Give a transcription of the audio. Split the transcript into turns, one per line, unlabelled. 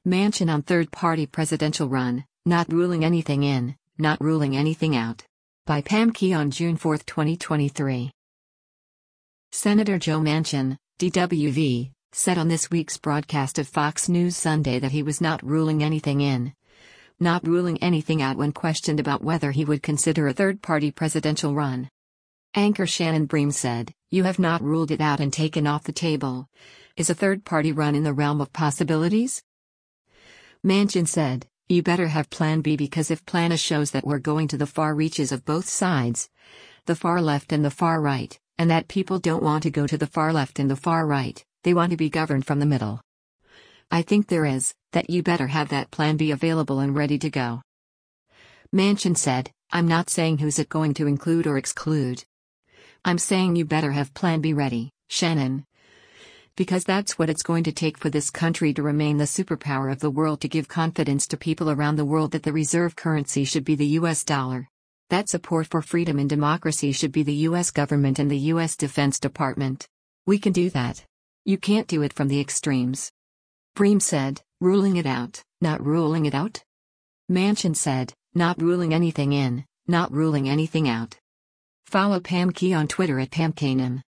Manchin on third-party presidential run, not ruling anything in, not ruling anything out. By Pam Key on June 4, 2023. Senator Joe Manchin, DWV, said on this week's broadcast of Fox News Sunday that he was not ruling anything in, not ruling anything out when questioned about whether he would consider a third-party presidential run. Anchor Shannon Bream said, "You have not ruled it out and taken off the table. Is a third-party run in the realm of possibilities?" Manchin said, "You better have Plan B, because if Plan A shows that we're going to the far reaches of both sides, the far left and the far right, and that people don't want to go to the far left and the far right, they want to be governed from the middle. I think there is, that you better have that Plan B available and ready to go." Manchin said, "I'm not saying who's it going to include or exclude. I'm saying you better have Plan B ready, Shannon. Because that's what it's going to take for this country to remain the superpower of the world, to give confidence to people around the world that the reserve currency should be the US dollar. That support for freedom and democracy should be the US government and the US Defense Department. We can do that. You can't do it from the extremes." Bream said, "Ruling it out, not ruling it out?" Manchin said, "Not ruling anything in, not ruling anything out." Follow Pam Key on Twitter at PamKanem.